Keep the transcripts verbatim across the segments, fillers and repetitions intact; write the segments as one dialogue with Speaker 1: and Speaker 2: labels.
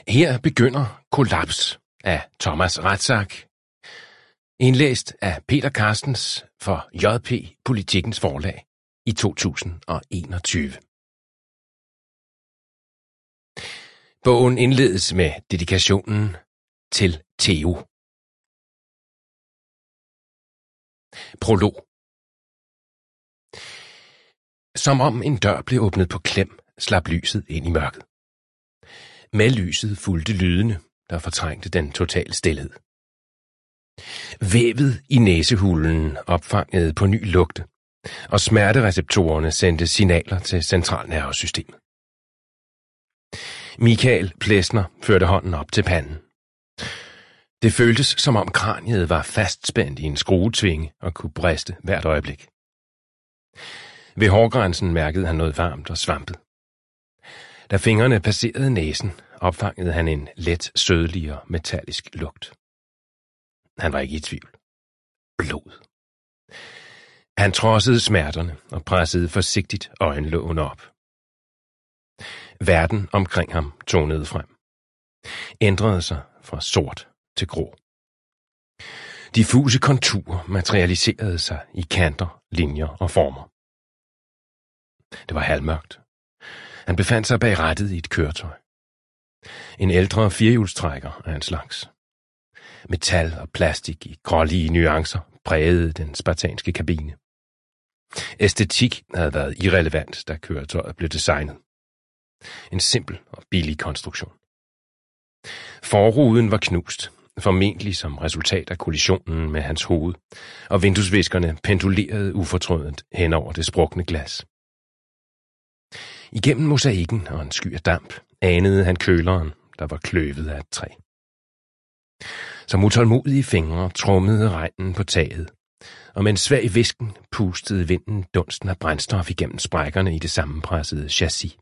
Speaker 1: Her begynder Kollaps af Thomas Rathsack, indlæst af Peter Carstens for J P Politikens Forlag i to tusind og enogtyve. Bogen indledes med dedikationen til Theo. Prolog. Som om en dør blev åbnet på klem, slap lyset ind i mørket. Med lyset fulgte lydene, der fortrængte den totale stilhed. Vævet i næsehulen opfangede på ny lugte, og smertereceptorerne sendte signaler til centralnervesystemet. Michael Plesner førte hånden op til panden. Det føltes, som om kraniet var fastspændt i en skruetvinge og kunne briste hvert øjeblik. Ved hårgrænsen mærkede han noget varmt og svampet. Da fingrene passerede næsen, opfangede han en let, sødlig og metallisk lugt. Han var ikke i tvivl. Blod. Han trodsede smerterne og pressede forsigtigt øjenlågene op. Verden omkring ham tonede frem. Ændrede sig fra sort til grå. Diffuse konturer materialiserede sig i kanter, linjer og former. Det var halvmørkt. Han befandt sig bag rattet i et køretøj. En ældre firehjulstrækker af en slags. Metal og plastik i grålige nuancer prægede den spartanske kabine. Æstetik havde været irrelevant, da køretøjet blev designet. En simpel og billig konstruktion. Forruden var knust, formentlig som resultat af kollisionen med hans hoved, og vinduesviskerne pendulerede ufortrødent hen over det sprukne glas. Igennem mosaikken og en sky af damp anede han køleren, der var kløvet af et træ. Som utålmodige fingre trummede regnen på taget, og med en svag hvisken pustede vinden dunsten af brændstof igennem sprækkerne i det sammenpressede chassis.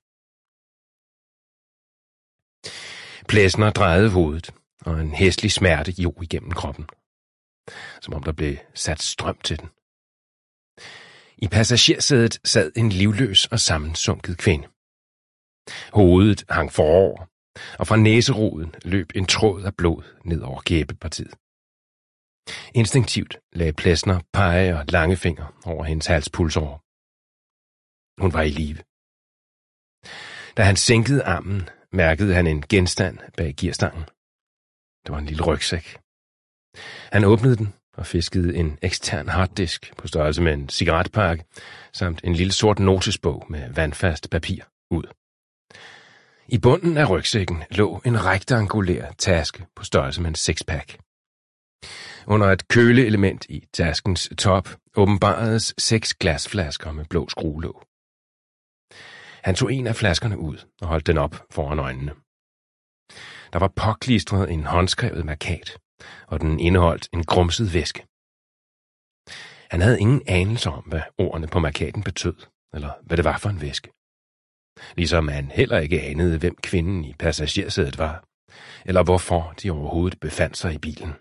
Speaker 1: Plesner drejede hovedet, og en hæslig smerte jog igennem kroppen, som om der blev sat strøm til den. I passagersædet sad en livløs og sammensunket kvinde. Hovedet hang forover, og fra næseroden løb en tråd af blod ned over kæbepartiet. Instinktivt lagde Plesner pege og lange fingre over hendes halspulsår. Hun var i live. Da han sænkede armen, mærkede han en genstand bag gearstangen. Det var en lille rygsæk. Han åbnede den og fiskede en ekstern harddisk på størrelse med en cigaretpakke, samt en lille sort notesbog med vandfast papir ud. I bunden af rygsækken lå en rektangulær taske på størrelse med en sixpack. Under et køleelement i taskens top åbenbaredes seks glasflasker med blå skruelåg. Han tog en af flaskerne ud og holdt den op foran øjnene. Der var påklistret en håndskrevet mærkat, og den indeholdt en grumset væske. Han havde ingen anelse om, hvad ordene på mærkaten betød, eller hvad det var for en væske. Ligesom han heller ikke anede, hvem kvinden i passagersædet var, eller hvorfor de overhovedet befandt sig i bilen.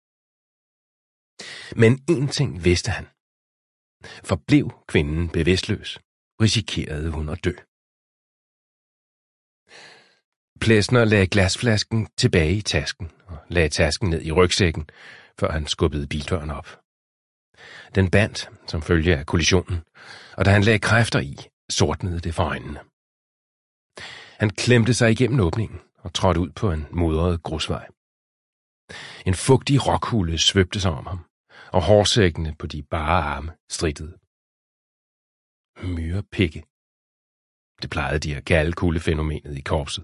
Speaker 1: Men én ting vidste han. Forblev kvinden bevidstløs, risikerede hun at dø. Plesner lagde glasflasken tilbage i tasken og lagde tasken ned i rygsækken, før han skubbede bildøren op. Den bandt som følge af kollisionen, og da han lagde kræfter i, sortnede det for øjnene. Han klemte sig igennem åbningen og trådte ud på en mudret grusvej. En fugtig rokhule svøbte sig om ham, og hårsækkene på de bare arme strittede. Myrepikke. Det plejede de at kalde kuldefænomenet i korpset.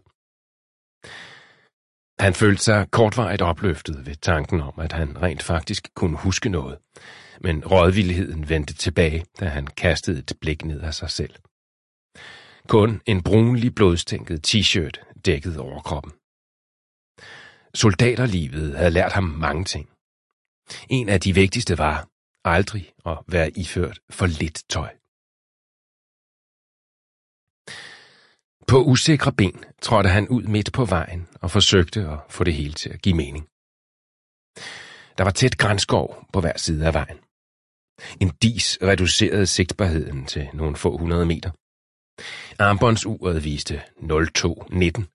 Speaker 1: Han følte sig kortvarigt opløftet ved tanken om, at han rent faktisk kunne huske noget, men rådvilligheden vendte tilbage, da han kastede et blik ned af sig selv. Kun en brunlig blodstænket t-shirt dækkede overkroppen. Soldaterlivet havde lært ham mange ting. En af de vigtigste var aldrig at være iført for lidt tøj. På usikre ben trådte han ud midt på vejen og forsøgte at få det hele til at give mening. Der var tæt granskov på hver side af vejen. En dis reducerede sigtbarheden til nogle få hundrede meter. Armbåndsuret viste nul to nitten